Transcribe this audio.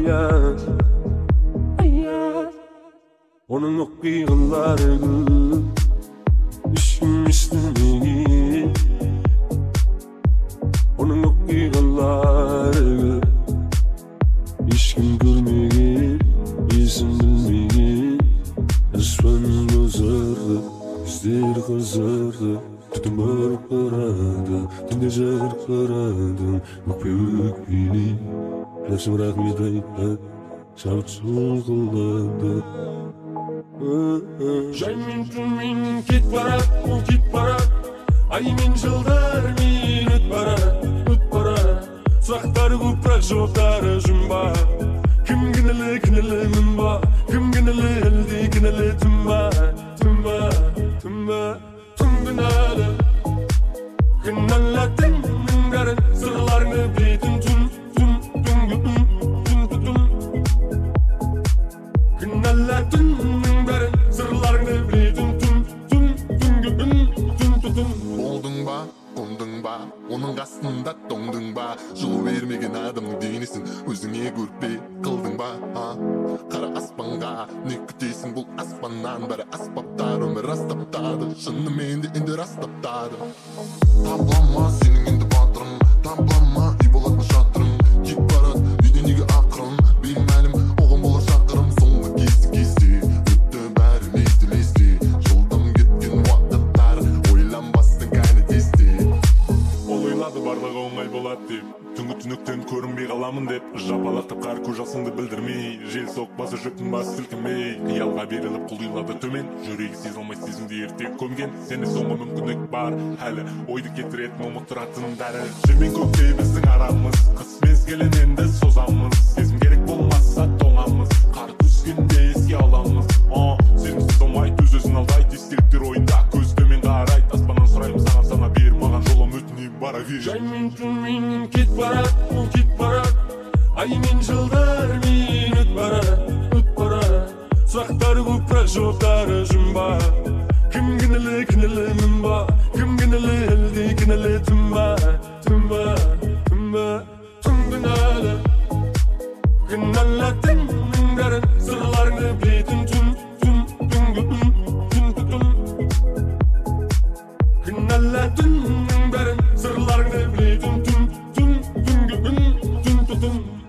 ayaz Onun okuyğunları İşim istemeyi Onun okuyğunları İşim görmeyi İzin bilmeyi Esfen gözlerdi Yüzleri kızardı Tütüm ırkıradı Tüm gece ırkıradı Bakıyık beni Nefsim rahmet ayıp Şavut sulguladı Жаймен түмен кет барат Аймен жылдар мен өт барат Сұрақтар көп бірақ жауаптары жұмбақ Кім кінәлі мін ба Кім кінәлі әлде кінәлі түн ба Түн кінәлі Кінәләттің бәрін Сырларыңды білетін түн Kınalattın beri sırlarını bildim tüm Oldun ba, kondun ba, onun qasında dondun ba Жол бермеген адамның денесін өзіңе көрпе қылдың ба Қара аспанға не күтесің бұл аспаннан бәрі аспаптар өмір растаптады Шынымен де енді растаптады Таблама сенің енді батырың Таблама үй болатын шатырың Кет барат үйде неге ақырын Беймәлім оған болар шақырым Соңғы кесті өтті бәрі лесті Жолдан кеткен уақыттар ойланбастың кәні тесті Ол ойлады барлығы оңай болады деп Түнгі түніктен көрінбей қаламын деп Жапалақтап қар көз жасыңды білдірмей Жел соқпасы жөптің басы сілкімей Қиялға беріліп құлдилады төмен Жүрегі сезе алмай сезімді ерте көмген Сенде соңғы мүмкіндік бар әлі Ойды кетіретін ұмыттыратын бәрі Жер мен көктей біздің арамыз Қыс мезгілін енді созамыз Сезім керек болмаса тоңамыз Қар түскенде еске аламыз Сезімсіз болмайды өз-өзін алдайды Естеліктер ойында көз төмен қарайды Аспаннан сұраймын саған сана бер маған жолым өтінейін бара кел Жаймен түмен кет барат Аймен жылдар мен өт барат Сұрақтар көп бірақ жауаптары жұмбақ Кім кінәлі мін ба Кім кінәлі әлде кінәлі түн ба Түн кінәлі Кінәләттің бәрін сырларыңды білетін түн Kınalattın beri sırlarını bildim tüm